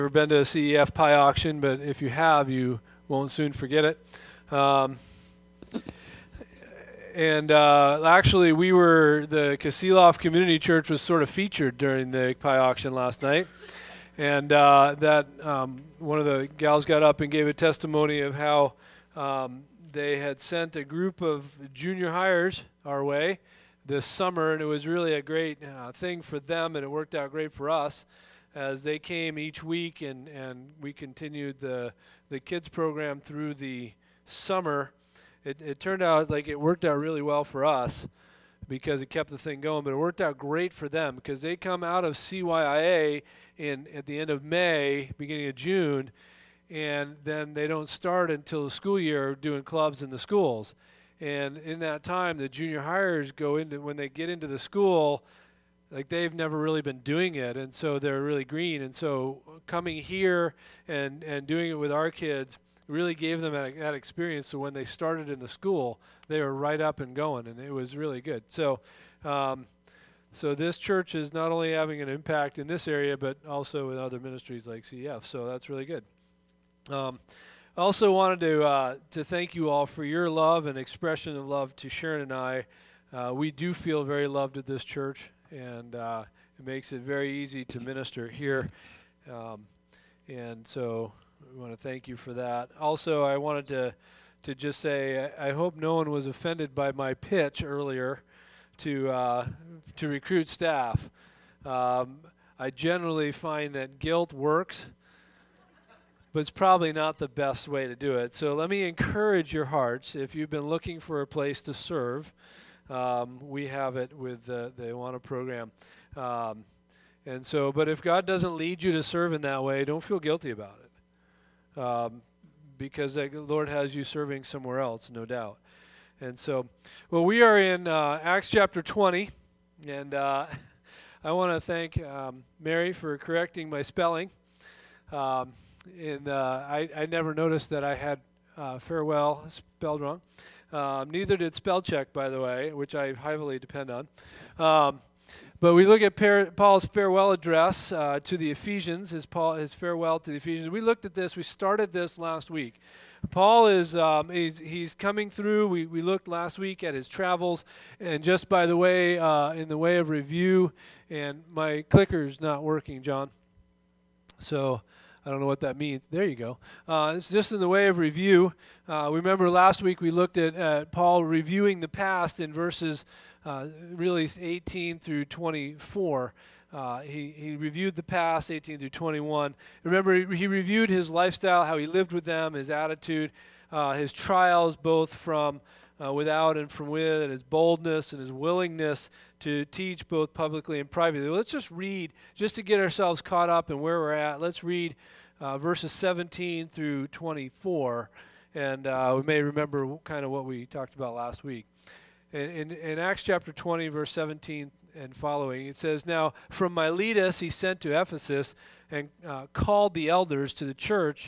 Never been to a CEF pie auction, but if you have, you won't soon forget it. Actually, the Kasilov Community Church was sort of featured during the pie auction last night. And one of the gals got up and gave a testimony of how they had sent a group of junior hires our way this summer, and it was really a great thing for them, and it worked out great for us as they came each week, and we continued the kids program through the summer. It turned out like it worked out really well for us because it kept the thing going, but it worked out great for them because they come out of CYIA at the end of May, beginning of June, and then they don't start until the school year doing clubs in the schools. And in that time, the junior hires when they get into the school, like they've never really been doing it, and so they're really green. And so coming here and doing it with our kids really gave them that experience. So when they started in the school, they were right up and going, and it was really good. So this church is not only having an impact in this area, but also with other ministries like CEF. So that's really good. I also wanted to thank you all for your love and expression of love to Sharon and I. We do feel very loved at this church, and it makes it very easy to minister here. And so we want to thank you for that. Also, I wanted to just say I hope no one was offended by my pitch earlier to recruit staff. I generally find that guilt works, but it's probably not the best way to do it. So let me encourage your hearts. If you've been looking for a place to serve, we have it with the Awana program. But if God doesn't lead you to serve in that way, don't feel guilty about it. Because the Lord has you serving somewhere else, no doubt. And so, we are in Acts chapter 20, and I want to thank Mary for correcting my spelling. I never noticed that I had farewell spelled wrong. Neither did spell check, by the way, which I heavily depend on. But we look at Paul's farewell address to the Ephesians, his farewell to the Ephesians. We looked at this. We started this last week. Paul is he's coming through. We looked last week at his travels, and just by the way, in the way of review, and my clicker's not working, John. So I don't know what that means. There you go. It's just in the way of review. Remember last week we looked at Paul reviewing the past in verses really 18 through 24. He reviewed the past, 18 through 21. Remember, he reviewed his lifestyle, how he lived with them, his attitude, his trials, both from without and from within, and his boldness and his willingness to teach both publicly and privately. Let's just read, just to get ourselves caught up in where we're at. Let's read verses 17 through 24, and we may remember kind of what we talked about last week. In Acts chapter 20, verse 17 and following, it says, "Now from Miletus he sent to Ephesus and called the elders to the church,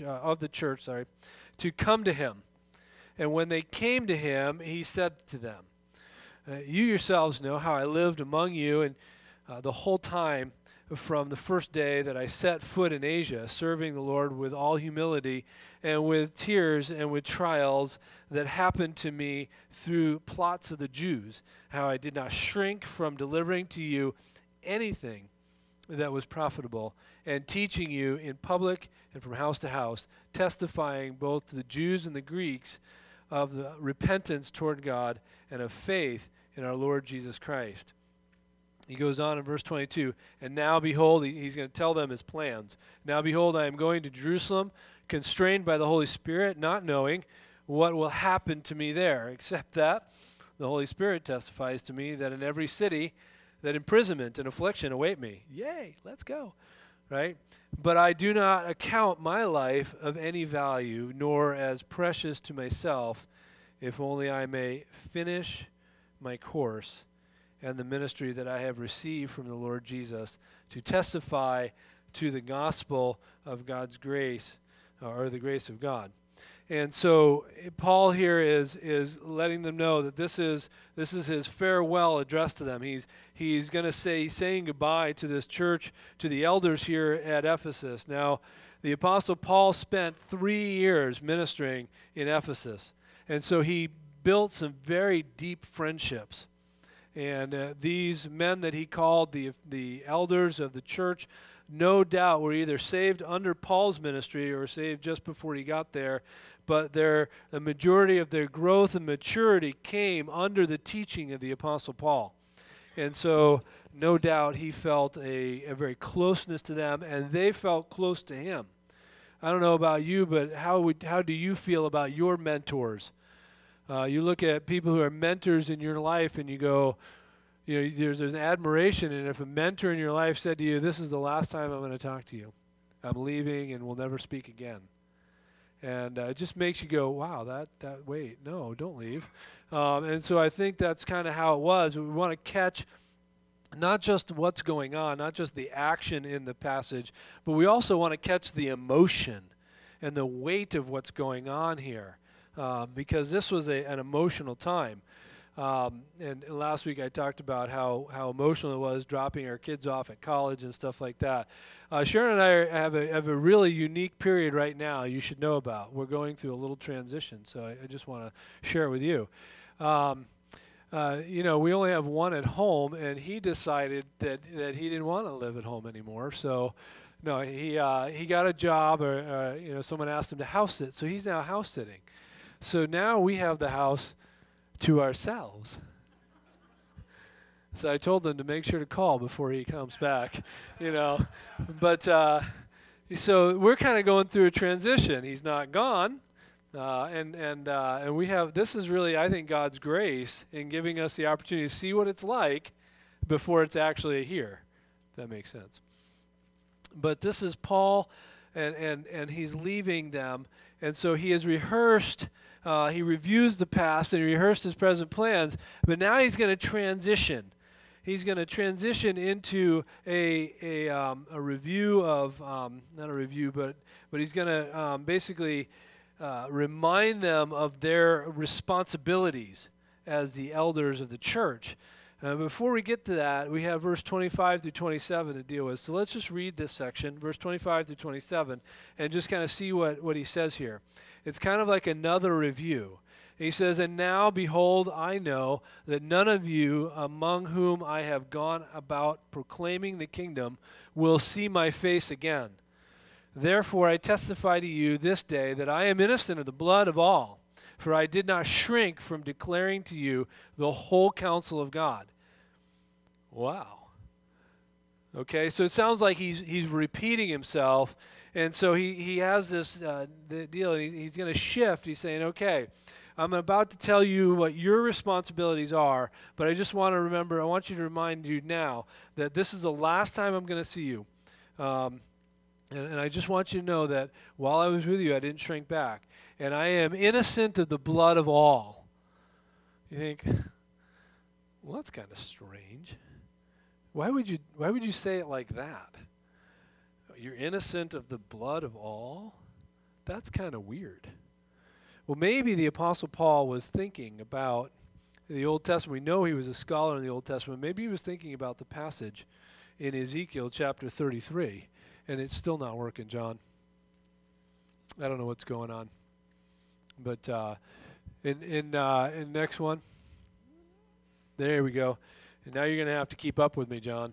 to come to him. And when they came to him, he said to them, you yourselves know how I lived among you and the whole time from the first day that I set foot in Asia, serving the Lord with all humility and with tears and with trials that happened to me through plots of the Jews, how I did not shrink from delivering to you anything that was profitable, and teaching you in public and from house to house, testifying both to the Jews and the Greeks of the repentance toward God and of faith in our Lord Jesus Christ." He goes on in verse 22, "And now behold," he's going to tell them his plans. "Now behold, I am going to Jerusalem, constrained by the Holy Spirit, not knowing what will happen to me there, except that the Holy Spirit testifies to me that in every city that imprisonment and affliction await me." Yay, let's go, right? "But I do not account my life of any value, nor as precious to myself, if only I may finish my course and the ministry that I have received from the Lord Jesus, to testify to the gospel of God's grace, or the grace of God." And so Paul here is letting them know that this is his farewell address to them. He's going to he's saying goodbye to this church, to the elders here at Ephesus. Now, the Apostle Paul spent 3 years ministering in Ephesus, and so he built some very deep friendships. And these men that he called the elders of the church, no doubt were either saved under Paul's ministry or saved just before he got there. But the majority of their growth and maturity came under the teaching of the Apostle Paul. And so, no doubt, he felt a very closeness to them, and they felt close to him. I don't know about you, but how do you feel about your mentors? You look at people who are mentors in your life, and you go, there's an admiration. And if a mentor in your life said to you, "This is the last time I'm going to talk to you. I'm leaving, and we'll never speak again," and it just makes you go, "Wow, wait, no, don't leave." And so I think that's kind of how it was. We want to catch not just what's going on, not just the action in the passage, but we also want to catch the emotion and the weight of what's going on here, because this was an emotional time. And last week I talked about how emotional it was dropping our kids off at college and stuff like that. Sharon and I have a really unique period right now you should know about. We're going through a little transition, so I just want to share it with you. We only have one at home, and he decided that he didn't want to live at home anymore. So, no, he got a job, or someone asked him to house sit, so he's now house sitting. So now we have the house to ourselves. So I told them to make sure to call before he comes back, But so we're kind of going through a transition. He's not gone. And we have, this is really, I think, God's grace in giving us the opportunity to see what it's like before it's actually here, if that makes sense. But this is Paul, and he's leaving them, and so he has rehearsed, he reviews the past, and he rehearsed his present plans, but now he's going to transition. He's going to transition into a review of, not a review, but he's going to basically remind them of their responsibilities as the elders of the church. Before we get to that, we have verse 25 through 27 to deal with. So let's just read this section, verse 25 through 27, and just kind of see what he says here. It's kind of like another review. He says, "And now, behold, I know that none of you among whom I have gone about proclaiming the kingdom will see my face again. Therefore I testify to you this day that I am innocent of the blood of all, for I did not shrink from declaring to you the whole counsel of God." Wow. Okay, so it sounds like he's repeating himself, and so he has this the deal, and he's going to shift. He's saying, "Okay, I'm about to tell you what your responsibilities are, but I just want you to remind you now that this is the last time I'm going to see you. And I just want you to know that while I was with you, I didn't shrink back. And I am innocent of the blood of all." You think, well, that's kind of strange. Why would you say it like that? You're innocent of the blood of all? That's kind of weird. Well, maybe the Apostle Paul was thinking about the Old Testament. We know he was a scholar in the Old Testament. Maybe he was thinking about the passage in Ezekiel chapter 33. And it's still not working, John. I don't know what's going on. But in next one, there we go. And now you're going to have to keep up with me, John.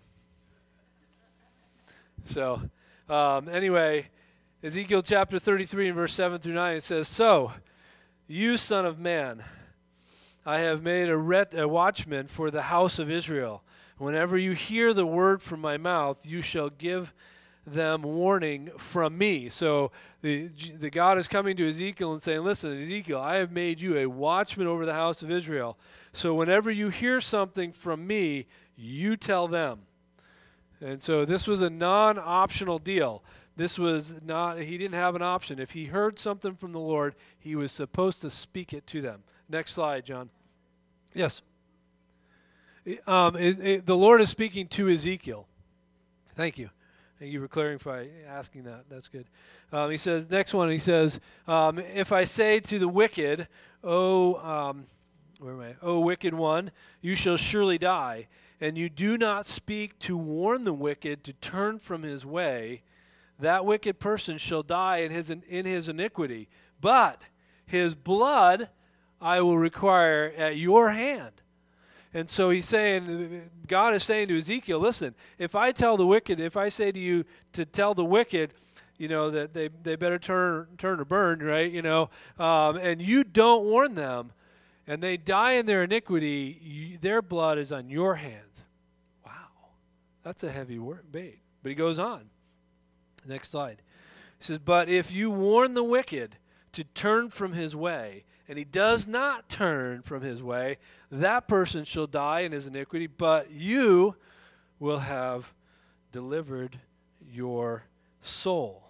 So anyway, Ezekiel chapter 33 and verse 7 through 9, it says, "So, you son of man, I have made a watchman for the house of Israel. Whenever you hear the word from my mouth, you shall give them warning from me." So the God is coming to Ezekiel and saying, "Listen, Ezekiel, I have made you a watchman over the house of Israel. So whenever you hear something from me, you tell them." And so this was a non-optional deal. This was not, he didn't have an option. If he heard something from the Lord, he was supposed to speak it to them. Next slide, John. Yes. The Lord is speaking to Ezekiel. Thank you. Thank you for clarifying, asking that. That's good. He says, next one, he says, if I say to the wicked, where am I? O wicked one, you shall surely die, and you do not speak to warn the wicked to turn from his way, that wicked person shall die in his iniquity. But his blood I will require at your hand. And so he's saying, God is saying to Ezekiel, listen, if I tell the wicked, if I say to you to tell the wicked, that they better turn or burn, right? And you don't warn them, and they die in their iniquity, their blood is on your hands. Wow. That's a heavy bait. But he goes on. Next slide. He says, but if you warn the wicked to turn from his way, and he does not turn from his way, that person shall die in his iniquity, but you will have delivered your soul.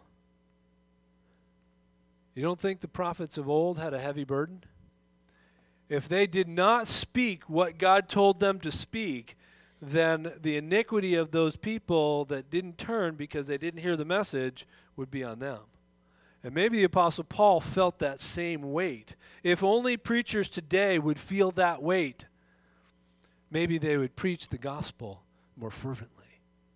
You don't think the prophets of old had a heavy burden? If they did not speak what God told them to speak, then the iniquity of those people that didn't turn because they didn't hear the message would be on them. And maybe the Apostle Paul felt that same weight. If only preachers today would feel that weight, maybe they would preach the gospel more fervently.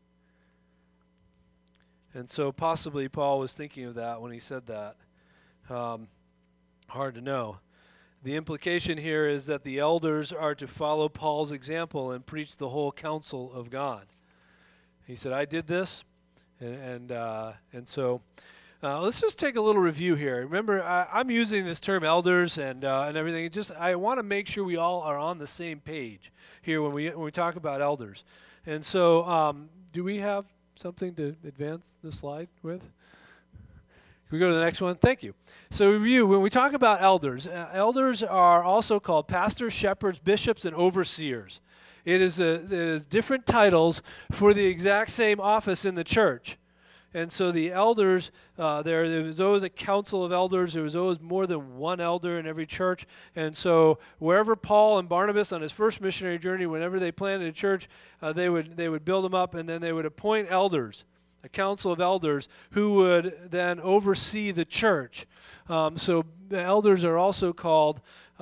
And so possibly Paul was thinking of that when he said that. Hard to know. The implication here is that the elders are to follow Paul's example and preach the whole counsel of God. He said, I did this, and so let's just take a little review here. Remember, I'm using this term elders and everything. I want to make sure we all are on the same page here when we talk about elders. And so do we have something to advance the slide with? Can we go to the next one? Thank you. So review, when we talk about elders, elders are also called pastors, shepherds, bishops, and overseers. It is different titles for the exact same office in the church. And so the elders, there was always a council of elders. There was always more than one elder in every church. And so wherever Paul and Barnabas on his first missionary journey, whenever they planted a church, they would build them up, and then they would appoint elders, a council of elders who would then oversee the church. So the elders are also called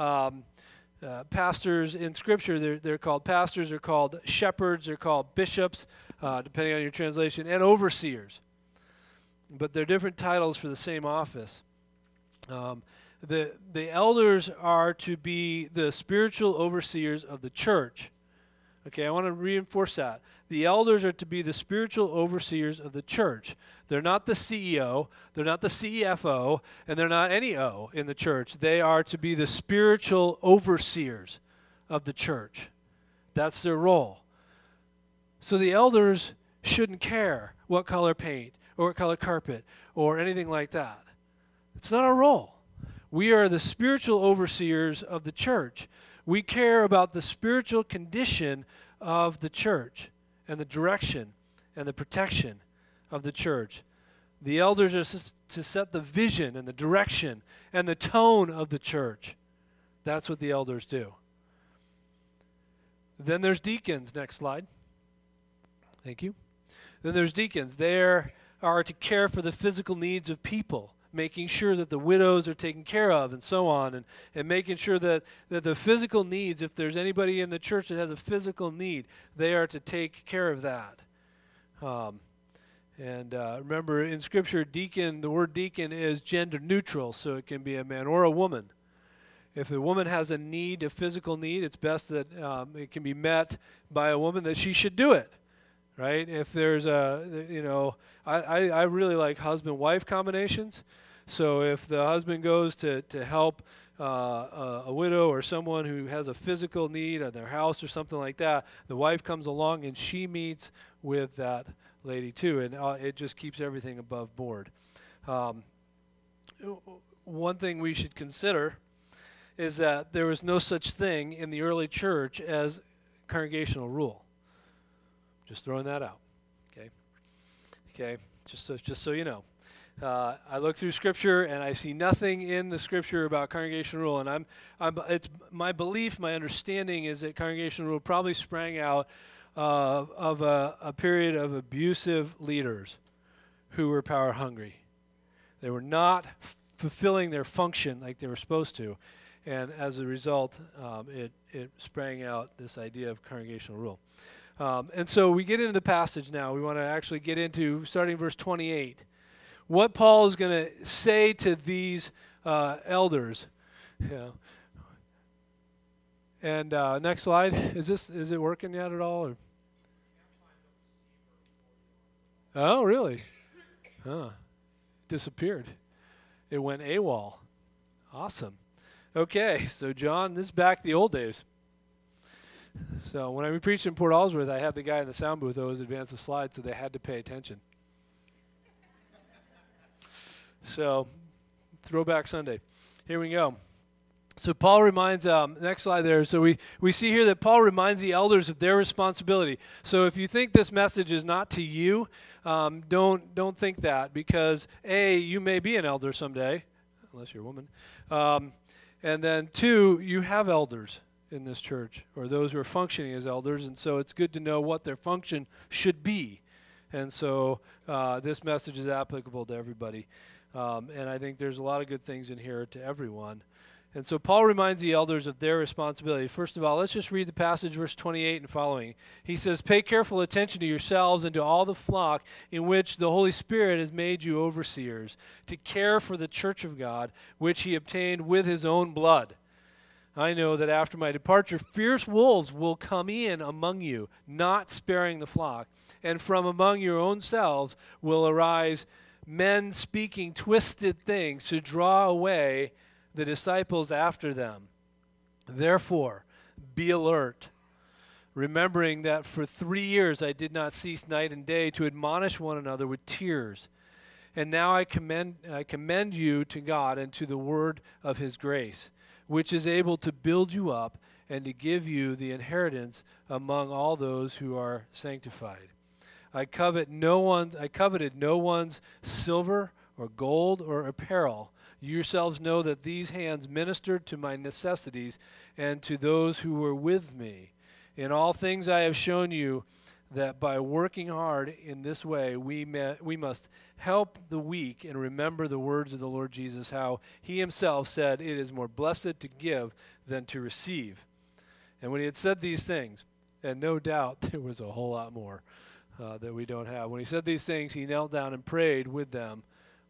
pastors in Scripture. They're called pastors, they're called shepherds, they're called bishops, depending on your translation, and overseers. But they're different titles for the same office. The elders are to be the spiritual overseers of the church. Okay, I want to reinforce that. The elders are to be the spiritual overseers of the church. They're not the CEO, they're not the CFO, and they're not any O in the church. They are to be the spiritual overseers of the church. That's their role. So the elders shouldn't care what color paint or what color carpet or anything like that. It's not our role. We are the spiritual overseers of the church. We care about the spiritual condition of the church and the direction and the protection of the church. The elders are to set the vision and the direction and the tone of the church. That's what the elders do. Then there's deacons. Next slide. Thank you. Then there's deacons. They are to care for the physical needs of people, making sure that the widows are taken care of and so on, and making sure that the physical needs, if there's anybody in the church that has a physical need, they are to take care of that. Remember, in Scripture, the word deacon is gender neutral, so it can be a man or a woman. If a woman has a need, a physical need, it's best that it can be met by a woman, that she should do it. Right? If there's I really like husband-wife combinations. So if the husband goes to help a widow or someone who has a physical need at their house or something like that, the wife comes along and she meets with that lady too, and it just keeps everything above board. One thing we should consider is that there was no such thing in the early church as congregational rule. Just throwing that out, okay. Just so you know, I look through Scripture and I see nothing in the Scripture about congregational rule. And it's my belief, my understanding is that congregational rule probably sprang out of a period of abusive leaders who were power hungry. They were not fulfilling their function like they were supposed to. And as a result, it sprang out this idea of congregational rule. And so we get into the passage now. We want to actually get into, starting verse 28, what Paul is going to say to these elders. Yeah. And next slide. Is it working yet at all? Or? Oh, really? Huh. Disappeared. It went AWOL. Awesome. Okay, so John, this is back the old days. So when I preached in Port Ellsworth, I had the guy in the sound booth always advance the slides, so they had to pay attention. So, Throwback Sunday. Here we go. So Paul reminds, next slide there. So we see here that Paul reminds the elders of their responsibility. So if you think this message is not to you, don't think that, because A, you may be an elder someday, unless you're a woman. And then 2, you have elders in this church, or those who are functioning as elders, and so it's good to know what their function should be. And so this message is applicable to everybody. And I think there's a lot of good things in here to everyone. And so Paul reminds the elders of their responsibility. First of all, let's just read the passage, verse 28 and following. He says, "Pay careful attention to yourselves and to all the flock in which the Holy Spirit has made you overseers, to care for the church of God, which he obtained with his own blood. I know that after my departure, fierce wolves will come in among you, not sparing the flock. And from among your own selves will arise men speaking twisted things to draw away the disciples after them. Therefore, be alert, remembering that for 3 years I did not cease night and day to admonish one another with tears. And now I commend you to God and to the word of his grace, which is able to build you up and to give you the inheritance among all those who are sanctified. I coveted no one's silver or gold or apparel. You yourselves know that these hands ministered to my necessities and to those who were with me. In all things I have shown you that by working hard in this way, we must help the weak and remember the words of the Lord Jesus, how he himself said, 'It is more blessed to give than to receive.' And when he had said these things, and no doubt there was a whole lot more that we don't have, when he said these things, he knelt down and prayed with them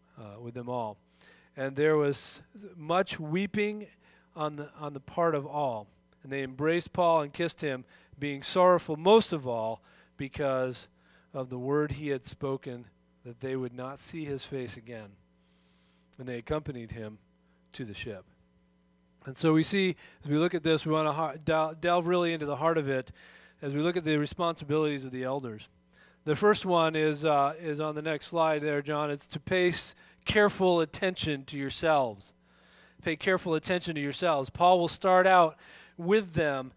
all. And there was much weeping on the part of all. And they embraced Paul and kissed him, being sorrowful most of all because of the word he had spoken, that they would not see his face again. And they accompanied him to the ship." And so we see, as we look at this, we want to delve really into the heart of it as we look at the responsibilities of the elders. The first one is on the next slide there, John. It's to pay careful attention to yourselves. Pay careful attention to yourselves. Paul will start out with them.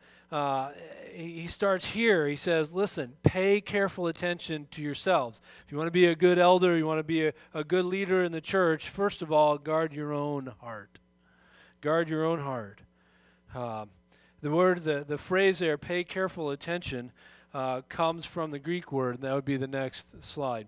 He starts here. He says, listen, pay careful attention to yourselves. If you want to be a good elder, you want to be a good leader in the church, first of all, guard your own heart. Guard your own heart. The phrase there, pay careful attention, comes from the Greek word, and that would be the next slide.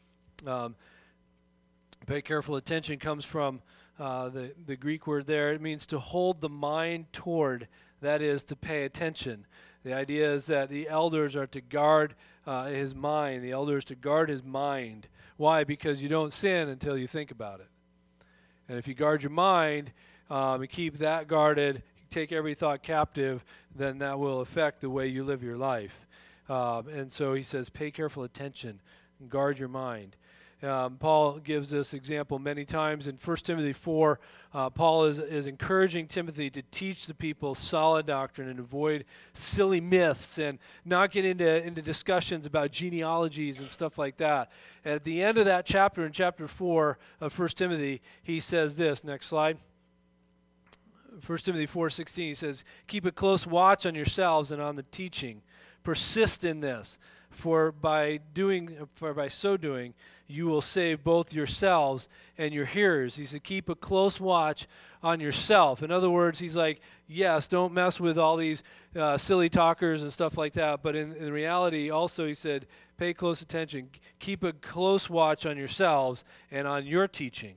Pay careful attention comes from the Greek word there. It means to hold the mind toward, that is, to pay attention. The idea is that the elders are to guard his mind. The elders to guard his mind. Why? Because you don't sin until you think about it. And if you guard your mind and keep that guarded, take every thought captive, then that will affect the way you live your life. And so he says, pay careful attention and guard your mind. Paul gives this example many times. In 1 Timothy 4, Paul is encouraging Timothy to teach the people solid doctrine and avoid silly myths and not get into discussions about genealogies and stuff like that. And at the end of that chapter, in chapter 4 of 1 Timothy, he says this. Next slide. 1 Timothy 4:16, he says, "Keep a close watch on yourselves and on the teaching. Persist in this. for by so doing, you will save both yourselves and your hearers. He said, keep a close watch on yourself. In other words, he's like, yes, don't mess with all these silly talkers and stuff like that. But in reality, also, he said, pay close attention. Keep a close watch on yourselves and on your teaching.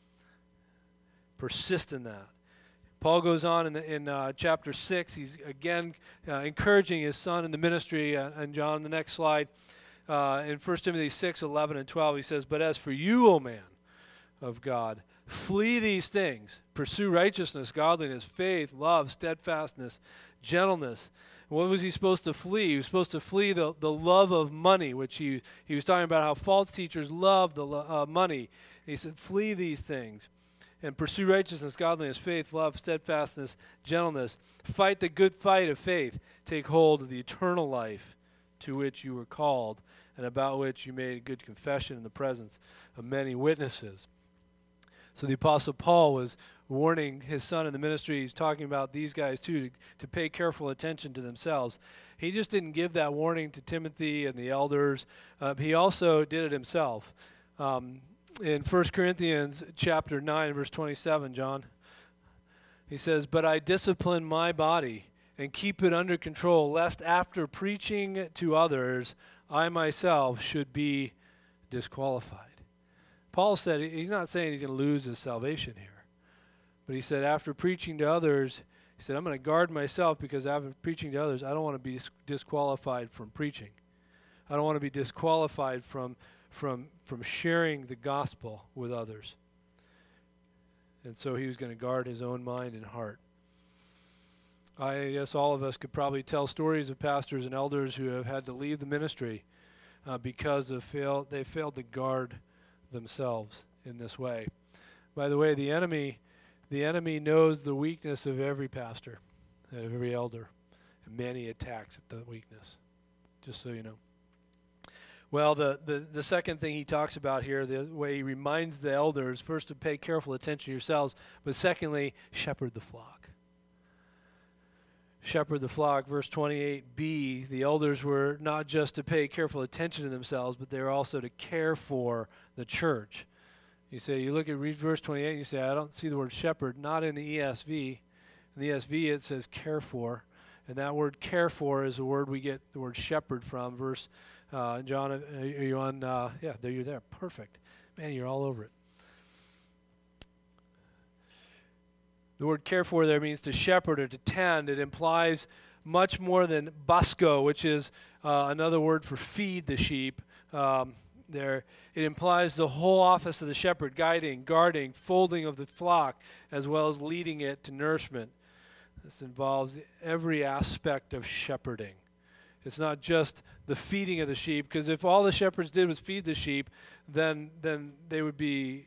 Persist in that. Paul goes on in chapter 6. He's again encouraging his son in the ministry. And John, the next slide. In 1 Timothy 6, 11 and 12, he says, but as for you, O man of God, flee these things. Pursue righteousness, godliness, faith, love, steadfastness, gentleness. What was he supposed to flee? He was supposed to flee the love of money, which he was talking about how false teachers love the money. He said, flee these things. And pursue righteousness, godliness, faith, love, steadfastness, gentleness. Fight the good fight of faith. Take hold of the eternal life to which you were called and about which you made a good confession in the presence of many witnesses. So the Apostle Paul was warning his son in the ministry. He's talking about these guys too, to pay careful attention to themselves. He just didn't give that warning to Timothy and the elders. He also did it himself. In 1 Corinthians chapter 9, verse 27, John, he says, but I discipline my body and keep it under control, lest after preaching to others, I myself should be disqualified. Paul said, he's not saying he's going to lose his salvation here, but he said after preaching to others, he said, I'm going to guard myself because after preaching to others, I don't want to be disqualified from preaching. I don't want to be disqualified from sharing the gospel with others. And so he was going to guard his own mind and heart. I guess all of us could probably tell stories of pastors and elders who have had to leave the ministry because they failed to guard themselves in this way. By the way, the enemy knows the weakness of every pastor, of every elder, and many attacks at the weakness, just so you know. Well, the second thing he talks about here, the way he reminds the elders, first to pay careful attention to yourselves, but secondly, shepherd the flock. Shepherd the flock, verse 28b, the elders were not just to pay careful attention to themselves, but they were also to care for the church. You look at verse 28 and you say, I don't see the word shepherd, not in the ESV. In the ESV it says care for, and that word care for is the word we get the word shepherd from. John, are you on? Yeah, there you're there. Perfect. Man, you're all over it. The word care for there means to shepherd or to tend. It implies much more than busco, which is another word for feed the sheep. It implies the whole office of the shepherd, guiding, guarding, folding of the flock, as well as leading it to nourishment. This involves every aspect of shepherding. It's not just the feeding of the sheep, because if all the shepherds did was feed the sheep, then they would be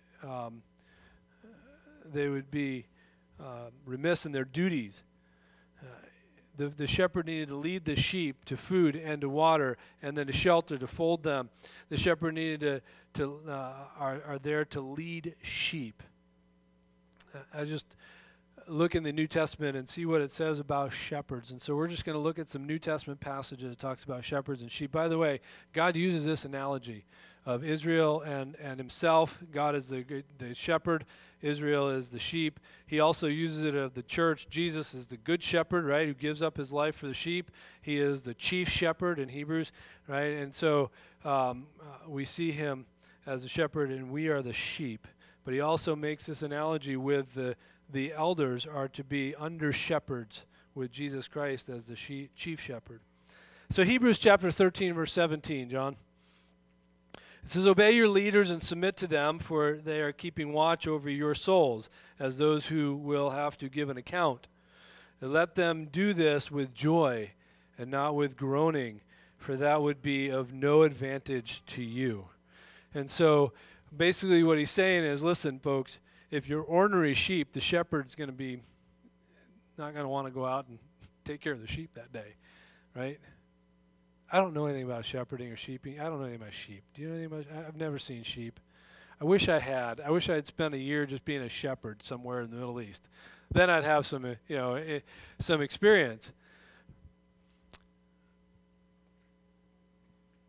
remiss in their duties. The shepherd needed to lead the sheep to food and to water, and then to shelter, to fold them. The shepherd needed are there to lead sheep. I just look in the New Testament and see what it says about shepherds. And so we're just going to look at some New Testament passages that talks about shepherds and sheep. By the way, God uses this analogy of Israel and himself. God is the shepherd. Israel is the sheep. He also uses it of the church. Jesus is the good shepherd, right, who gives up his life for the sheep. He is the chief shepherd in Hebrews, right? And so we see him as the shepherd, and we are the sheep. But he also makes this analogy with the elders are to be under shepherds with Jesus Christ as the chief shepherd. So Hebrews chapter 13, verse 17, John. It says, obey your leaders and submit to them, for they are keeping watch over your souls as those who will have to give an account. And let them do this with joy and not with groaning, for that would be of no advantage to you. And so basically what he's saying is, listen, folks, if you're ornery sheep, the shepherd's going to be not going to want to go out and take care of the sheep that day, right? I don't know anything about shepherding or sheeping. I don't know anything about sheep. Do you know anything about? I've never seen sheep. I wish I had. I wish I had spent a year just being a shepherd somewhere in the Middle East. Then I'd have some, some experience.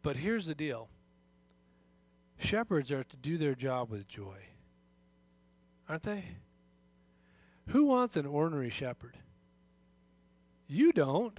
But here's the deal. Shepherds are to do their job with joy. Aren't they? Who wants an ornery shepherd? You don't.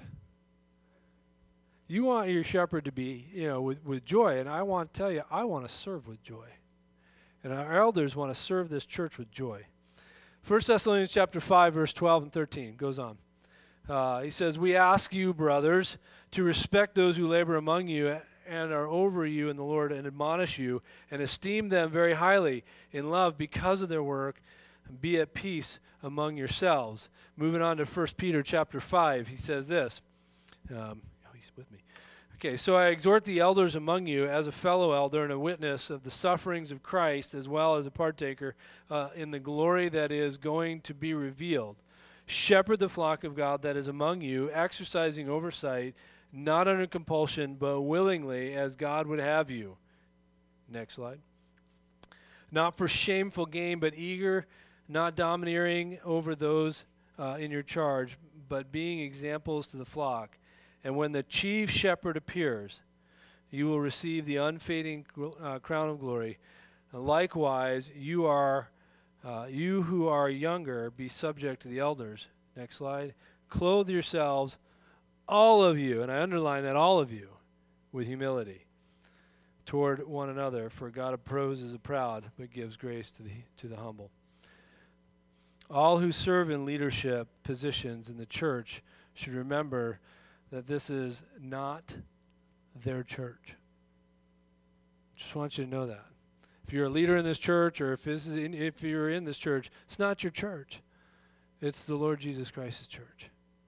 You want your shepherd to be, with joy. And I want to tell you, I want to serve with joy. And our elders want to serve this church with joy. 1 Thessalonians chapter 5, verse 12 and 13 goes on. He says, we ask you, brothers, to respect those who labor among you and are over you in the Lord and admonish you and esteem them very highly in love because of their work, and be at peace among yourselves. Moving on to 1 Peter chapter 5, he says this. He's with me. Okay, so I exhort the elders among you as a fellow elder and a witness of the sufferings of Christ, as well as a partaker in the glory that is going to be revealed. Shepherd the flock of God that is among you, exercising oversight, not under compulsion, but willingly, as God would have you. Next slide. Not for shameful gain, but eager, not domineering over those in your charge, but being examples to the flock. And when the chief shepherd appears, you will receive the unfading crown of glory. Likewise, you who are younger, be subject to the elders. Next slide. Clothe yourselves, all of you, and I underline that, all of you, with humility toward one another. For God opposes the proud, but gives grace to the humble. All who serve in leadership positions in the church should remember that this is not their church. Just want you to know that. If you're a leader in this church, or if you're in this church, it's not your church. It's the Lord Jesus Christ's church.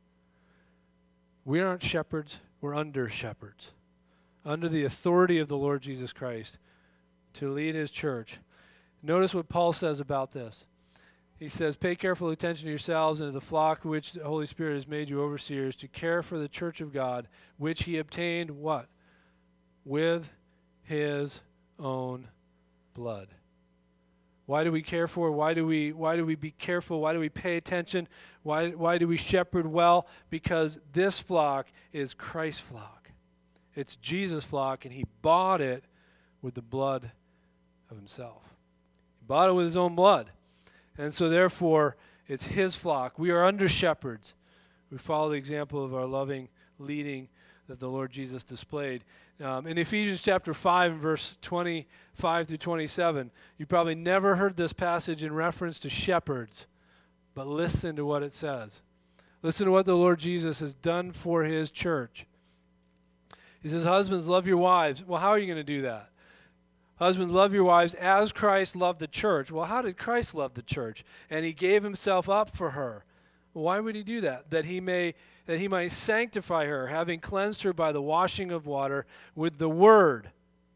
We aren't shepherds, we're under shepherds. Under the authority of the Lord Jesus Christ to lead his church. Notice what Paul says about this. He says, pay careful attention to yourselves and to the flock which the Holy Spirit has made you overseers, to care for the church of God, which he obtained what? With his own blood. Why do we care for? Why do we be careful? Why do we pay attention? Why do we shepherd well? Because this flock is Christ's flock. It's Jesus' flock, and he bought it with the blood of himself. He bought it with his own blood. And so therefore, it's his flock. We are under shepherds. We follow the example of our loving leading that the Lord Jesus displayed. In Ephesians chapter 5, verse 25 through 27, you probably never heard this passage in reference to shepherds, but listen to what it says. Listen to what the Lord Jesus has done for his church. He says, husbands, love your wives. Well, how are you going to do that? Husbands, love your wives as Christ loved the church. Well, how did Christ love the church? And he gave himself up for her. Well, why would he do that? That he might sanctify her, having cleansed her by the washing of water with the word,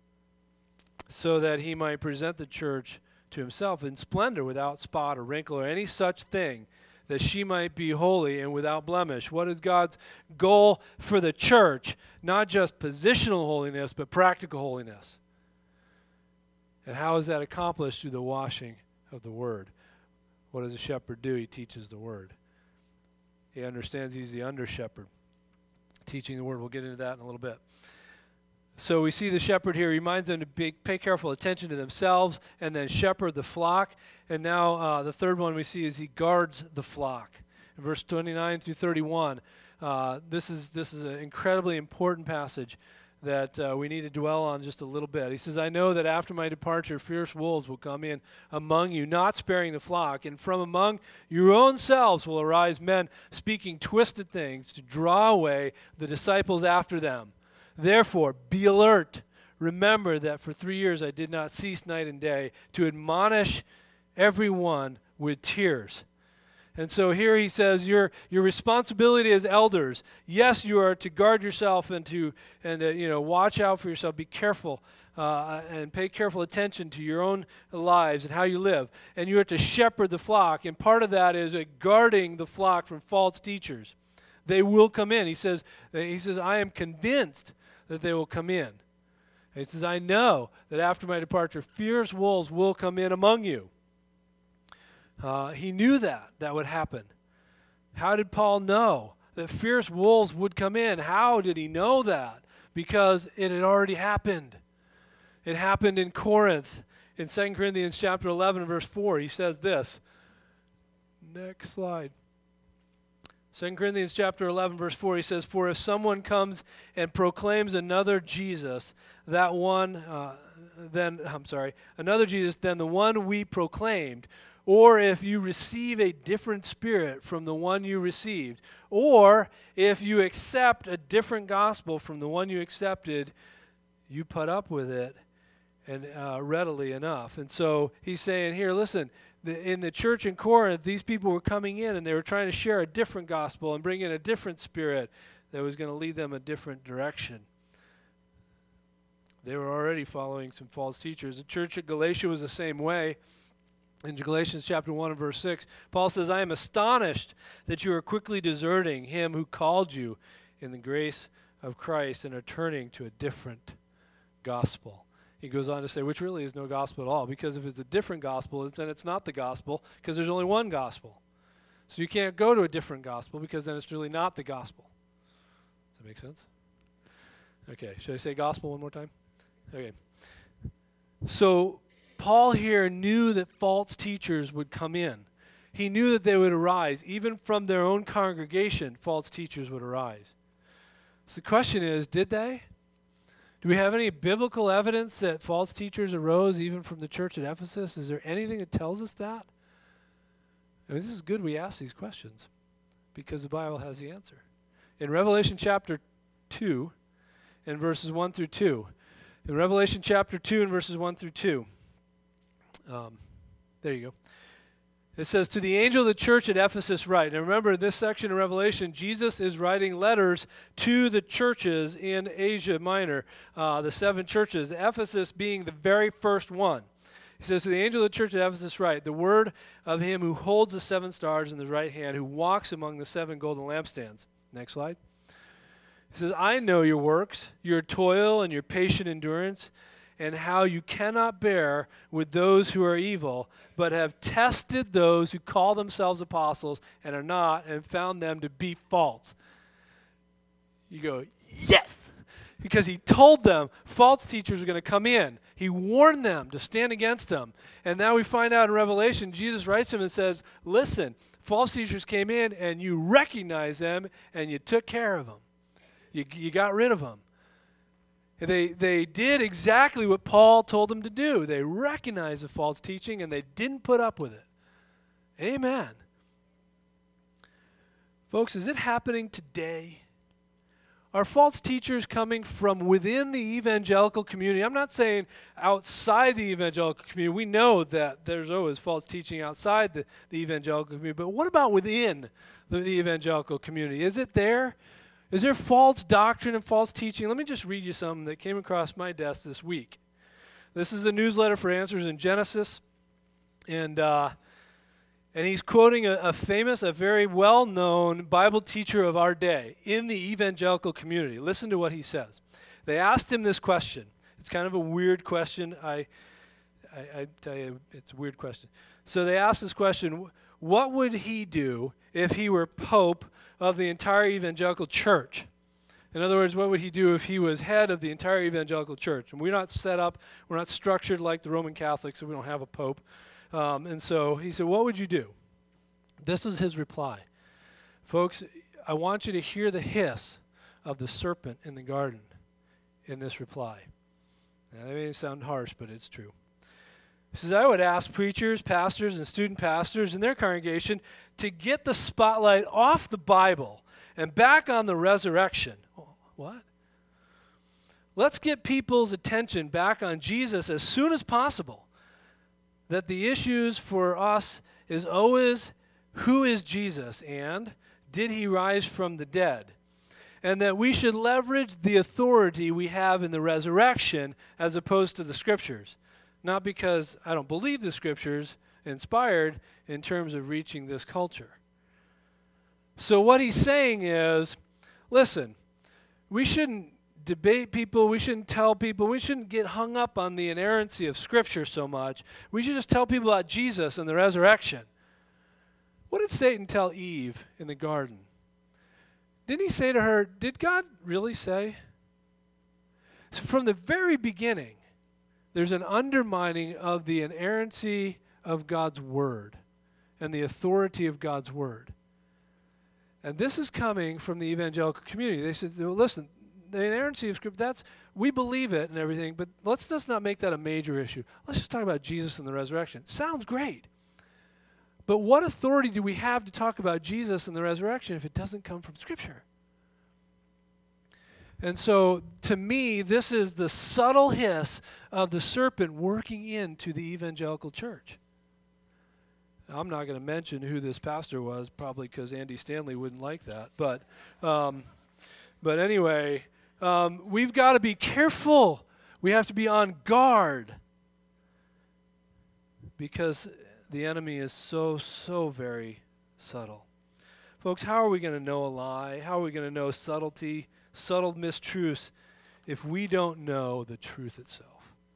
so that he might present the church to himself in splendor, without spot or wrinkle or any such thing, that she might be holy and without blemish. What is God's goal for the church? Not just positional holiness, but practical holiness. And how is that accomplished? Through the washing of the word. What does a shepherd do? He teaches the word. He understands he's the under shepherd, teaching the word. We'll get into that in a little bit. So we see the shepherd here. He reminds them to pay careful attention to themselves and then shepherd the flock. And now the third one we see is he guards the flock. In verse 29 through 31, this is an incredibly important passage that we need to dwell on just a little bit. He says, I know that after my departure, fierce wolves will come in among you, not sparing the flock. And from among your own selves will arise men speaking twisted things to draw away the disciples after them. Therefore, be alert. Remember that for 3 years I did not cease night and day to admonish everyone with tears. And so here he says, your responsibility as elders, yes, you are to guard yourself and to watch out for yourself. Be careful and pay careful attention to your own lives and how you live. And you are to shepherd the flock. And part of that is guarding the flock from false teachers. They will come in. He says, I am convinced that they will come in. And he says, I know that after my departure, fierce wolves will come in among you. He knew that would happen. How did Paul know that fierce wolves would come in? How did he know that? because it had already happened. It happened in Corinth. In 2 Corinthians chapter 11, verse 4, he says this. Next slide. 2 Corinthians chapter 11, verse 4, he says, "For if someone comes and proclaims another Jesus, another Jesus than the one we proclaimed, or if you receive a different spirit from the one you received, or if you accept a different gospel from the one you accepted, you put up with it and readily enough." And so he's saying here, listen, in the church in Corinth, these people were coming in and they were trying to share a different gospel and bring in a different spirit that was going to lead them a different direction. They were already following some false teachers. The church at Galatia was the same way. In Galatians chapter 1 and verse 6, Paul says, "I am astonished that you are quickly deserting him who called you in the grace of Christ and are turning to a different gospel." He goes on to say, which really is no gospel at all, because if it's a different gospel, then it's not the gospel, because there's only one gospel. So you can't go to a different gospel, because then it's really not the gospel. Does that make sense? Okay, should I say gospel one more time? Okay. So Paul here knew that false teachers would come in. He knew that they would arise. Even from their own congregation, false teachers would arise. So the question is, did they? Do we have any biblical evidence that false teachers arose even from the church at Ephesus? Is there anything that tells us that? I mean, this is good we ask these questions because the Bible has the answer. In Revelation chapter 2 and verses 1 through 2. In Revelation chapter 2 and verses 1 through 2. There you go. It says, "To the angel of the church at Ephesus write." And remember, in this section of Revelation, Jesus is writing letters to the churches in Asia Minor, the 7 churches, Ephesus being the very first one. He says, "To the angel of the church at Ephesus write, the word of him who holds the 7 stars in his right hand, who walks among the 7 golden lampstands." Next slide. He says, "I know your works, your toil and your patient endurance, and how you cannot bear with those who are evil, but have tested those who call themselves apostles and are not, and found them to be false." You go, yes! Because he told them false teachers were going to come in. He warned them to stand against them. And now we find out in Revelation, Jesus writes to them and says, listen, false teachers came in and you recognized them and you took care of them. You got rid of them. They did exactly what Paul told them to do. They recognized the false teaching and they didn't put up with it. Amen. Folks, is it happening today? Are false teachers coming from within the evangelical community? I'm not saying outside the evangelical community. We know that there's always false teaching outside the evangelical community. But what about within the evangelical community? Is it there? Is there false doctrine and false teaching? Let me just read you something that came across my desk this week. This is a newsletter for Answers in Genesis. And he's quoting a very well-known Bible teacher of our day in the evangelical community. Listen to what he says. They asked him this question. It's kind of a weird question. I tell you, it's a weird question. So they asked this question, what would he do if he were Pope of the entire evangelical church? In other words, what would he do if he was head of the entire evangelical church? And we're not structured like the Roman Catholics, so we don't have a Pope. And so he said, what would you do? This is his reply. Folks, I want you to hear the hiss of the serpent in the garden in this reply. Now, that may sound harsh, but it's true. He says, I would ask preachers, pastors, and student pastors in their congregation to get the spotlight off the Bible and back on the resurrection. What? Let's get people's attention back on Jesus as soon as possible. That the issues for us is always, who is Jesus and did he rise from the dead? And that we should leverage the authority we have in the resurrection as opposed to the Scriptures. Not because I don't believe the Scriptures inspired in terms of reaching this culture. So what he's saying is, listen, we shouldn't debate people, we shouldn't tell people, we shouldn't get hung up on the inerrancy of Scripture so much. We should just tell people about Jesus and the resurrection. What did Satan tell Eve in the garden? Didn't he say to her, did God really say? So from the very beginning, there's an undermining of the inerrancy of God's Word and the authority of God's Word. And this is coming from the evangelical community. They said, well, listen, the inerrancy of Scripture, we believe it and everything, but let's just not make that a major issue. Let's just talk about Jesus and the resurrection. Sounds great. But what authority do we have to talk about Jesus and the resurrection if it doesn't come from Scripture? And so, to me, this is the subtle hiss of the serpent working into the evangelical church. I'm not going to mention who this pastor was, probably because Andy Stanley wouldn't like that. But anyway, we've got to be careful. We have to be on guard because the enemy is so very subtle. Folks, how are we going to know a lie? How are we going to know subtlety, subtle mistruths, if we don't know the truth itself?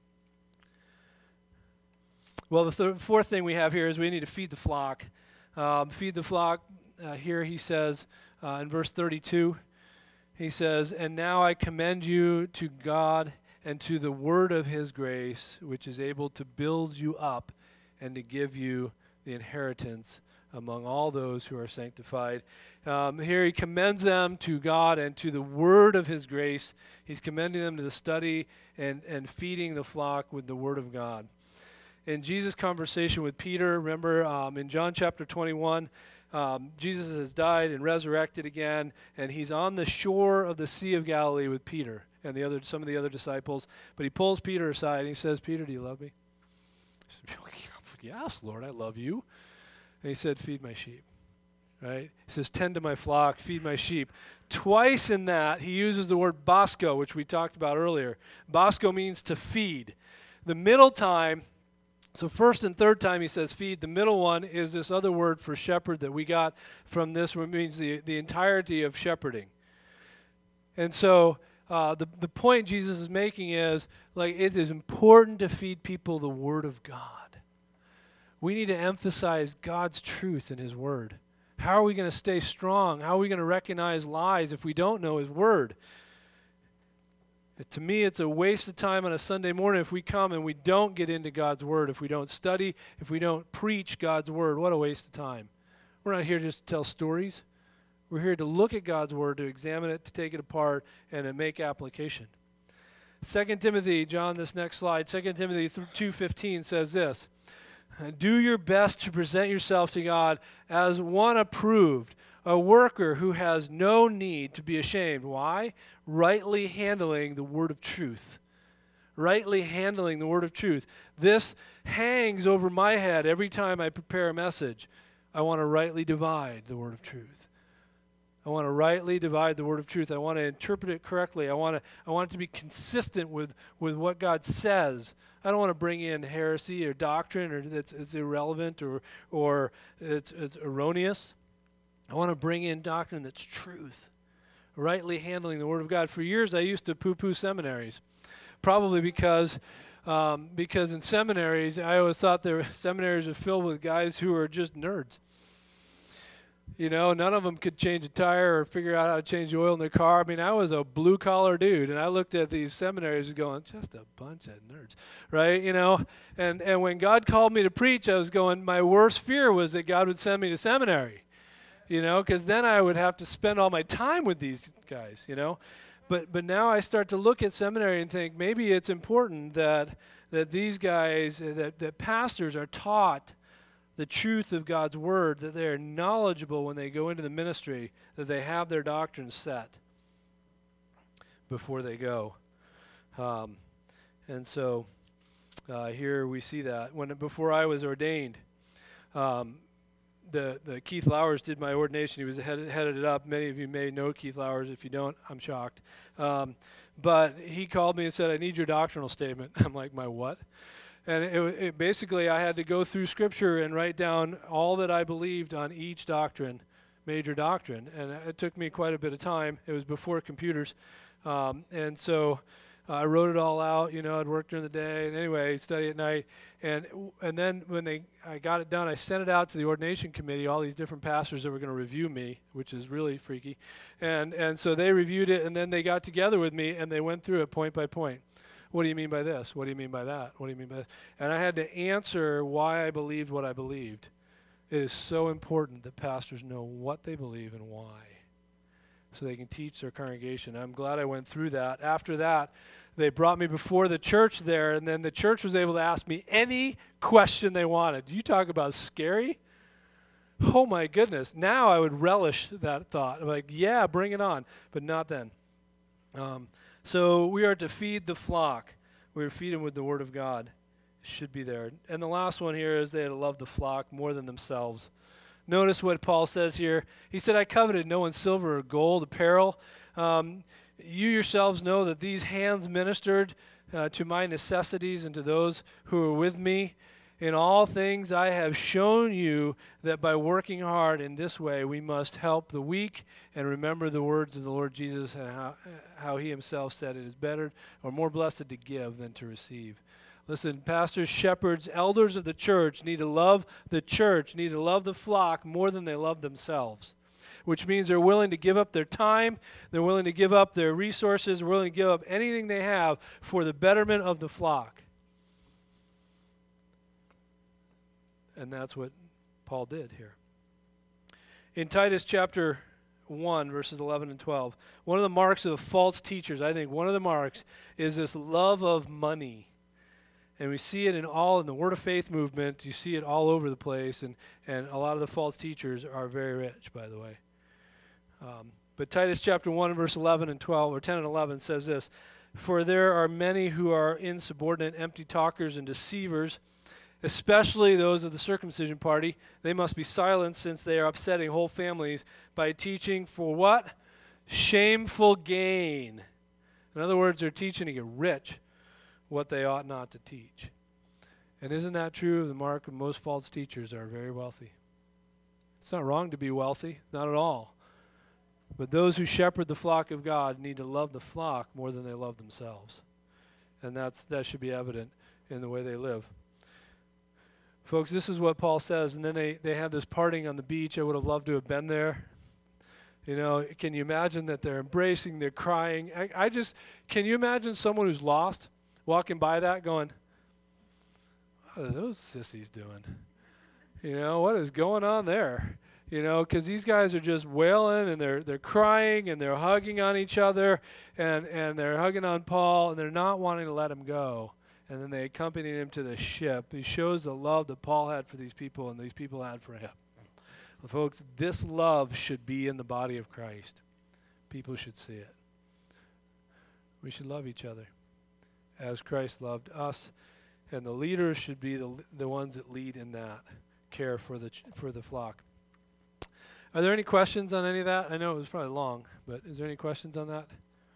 Well, the fourth thing we have here is we need to feed the flock. Feed the flock, here he says in verse 32, he says, "And now I commend you to God and to the word of his grace, which is able to build you up and to give you the inheritance among all those who are sanctified." Here he commends them to God and to the word of his grace. He's commending them to the study and feeding the flock with the word of God. In Jesus' conversation with Peter, remember in John chapter 21, Jesus has died and resurrected again, and he's on the shore of the Sea of Galilee with Peter and some of the other disciples. But he pulls Peter aside and he says, "Peter, do you love me?" He said, "Yes, Lord, I love you." And he said, "Feed my sheep." Right? He says, "Tend to my flock, feed my sheep." Twice in that, he uses the word bosco, which we talked about earlier. Bosco means to feed. The middle time, so first and third time he says feed. The middle one is this other word for shepherd that we got from this, which means the entirety of shepherding. And so the point Jesus is making is, like, it is important to feed people the word of God. We need to emphasize God's truth in his word. How are we going to stay strong? How are we going to recognize lies if we don't know his word? To me, it's a waste of time on a Sunday morning if we come and we don't get into God's word, if we don't study, if we don't preach God's word. What a waste of time. We're not here just to tell stories. We're here to look at God's word, to examine it, to take it apart, and to make application. 2 Timothy, John, this next slide, 2 Timothy 2:15 says this, "Do your best to present yourself to God as one approved, a worker who has no need to be ashamed." Why? Rightly handling the word of truth. Rightly handling the word of truth. This hangs over my head every time I prepare a message. I want to rightly divide the word of truth. I want to rightly divide the word of truth. I want to interpret it correctly. I want it to be consistent with what God says. I don't want to bring in heresy or doctrine or it's irrelevant or it's erroneous. I want to bring in doctrine that's truth, rightly handling the word of God. For years, I used to poo-poo seminaries, probably because in seminaries, I always thought seminaries are filled with guys who are just nerds. You know, none of them could change a tire or figure out how to change the oil in their car. I mean, I was a blue-collar dude, and I looked at these seminaries going, just a bunch of nerds, right? You know, and when God called me to preach, I was going, my worst fear was that God would send me to seminary, you know, because then I would have to spend all my time with these guys, you know. But now I start to look at seminary and think maybe it's important that these guys, that pastors are taught the truth of God's word, that they're knowledgeable when they go into the ministry, that they have their doctrine set before they go. And so here we see that. Before I was ordained, the Keith Lowers did my ordination. He was headed it up. Many of you may know Keith Lowers. If you don't, I'm shocked. But he called me and said, "I need your doctrinal statement." I'm like, "My what?" And it basically, I had to go through Scripture and write down all that I believed on each doctrine, major doctrine. And it took me quite a bit of time. It was before computers. And so I wrote it all out. I'd work during the day, and anyway, study at night. And then when I got it done, I sent it out to the ordination committee, all these different pastors that were going to review me, which is really freaky. And so they reviewed it, and then they got together with me, and they went through it point by point. What do you mean by this? What do you mean by that? What do you mean by this? And I had to answer why I believed what I believed. It is so important that pastors know what they believe and why, so they can teach their congregation. I'm glad I went through that. After that, they brought me before the church there, and then the church was able to ask me any question they wanted. You talk about scary? Oh my goodness. Now I would relish that thought. I'm like, yeah, bring it on, but not then. So we are to feed the flock. We are to feed them with the word of God. It should be there. And the last one here is they had to love the flock more than themselves. Notice what Paul says here. He said, I coveted no one's silver or gold, apparel. You yourselves know that these hands ministered to my necessities and to those who were with me. In all things I have shown you that by working hard in this way we must help the weak and remember the words of the Lord Jesus and how he himself said it is better or more blessed to give than to receive. Listen, pastors, shepherds, elders of the church need to love the church, need to love the flock more than they love themselves, which means they're willing to give up their time, they're willing to give up their resources, they're willing to give up anything they have for the betterment of the flock. And that's what Paul did here. In Titus chapter 1, verses 11 and 12, one of the marks of false teachers, I think one of the marks is this love of money. And we see it in the Word of Faith movement. You see it all over the place. And a lot of the false teachers are very rich, by the way. But Titus chapter 1, verse 11 and 12, or 10 and 11 says this, For there are many who are insubordinate, empty talkers and deceivers, especially those of the circumcision party. They must be silenced, since they are upsetting whole families by teaching for what? Shameful gain. In other words, they're teaching to get rich what they ought not to teach. And isn't that true of the mark of most false teachers are very wealthy? It's not wrong to be wealthy, not at all. But those who shepherd the flock of God need to love the flock more than they love themselves. And that should be evident in the way they live. Folks, this is what Paul says, and then they have this parting on the beach. I would have loved to have been there. Can you imagine that they're embracing, they're crying? Can you imagine someone who's lost walking by that going, what are those sissies doing? What is going on there? Because these guys are just wailing, and they're crying, and they're hugging on each other, and they're hugging on Paul, and they're not wanting to let him go. And then they accompany him to the ship. He shows the love that Paul had for these people and these people had for him. Well, folks, this love should be in the body of Christ. People should see it. We should love each other as Christ loved us. And the leaders should be the ones that lead in that care for the flock. Are there any questions on any of that? I know it was probably long, but is there any questions on that?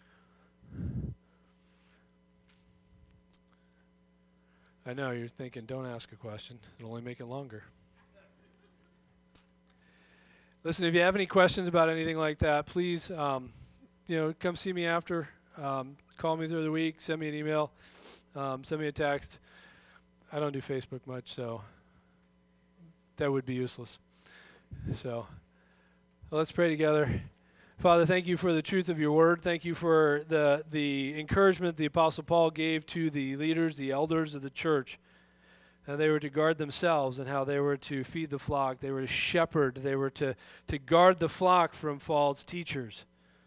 I know you're thinking, don't ask a question. It'll only make it longer. Listen, if you have any questions about anything like that, please, come see me after. Call me through the week. Send me an email. Send me a text. I don't do Facebook much, so that would be useless. So let's pray together. Father, thank you for the truth of your word. Thank you for the encouragement the Apostle Paul gave to the leaders, the elders of the church. And they were to guard themselves and how they were to feed the flock. They were to shepherd. They were to guard the flock from false teachers.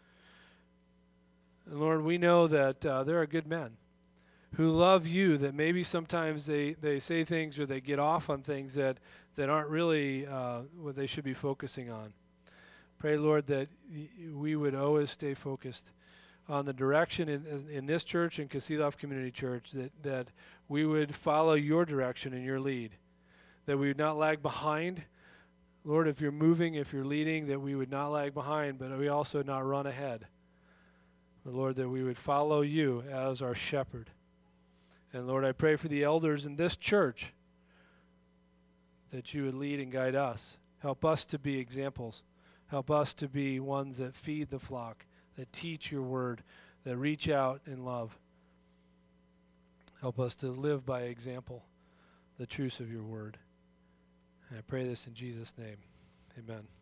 And Lord, we know that there are good men who love you, that maybe sometimes they say things or they get off on things that aren't really what they should be focusing on. Pray, Lord, that we would always stay focused on the direction in this church and Kasilof Community Church, that we would follow your direction and your lead, that we would not lag behind. Lord, if you're moving, if you're leading, that we would not lag behind, but we also not run ahead. But Lord, that we would follow you as our shepherd. And Lord, I pray for the elders in this church, that you would lead and guide us. Help us to be examples. Help us to be ones that feed the flock, that teach your word, that reach out in love Help us to live by example the truths of your word. And I pray this in Jesus' name. Amen.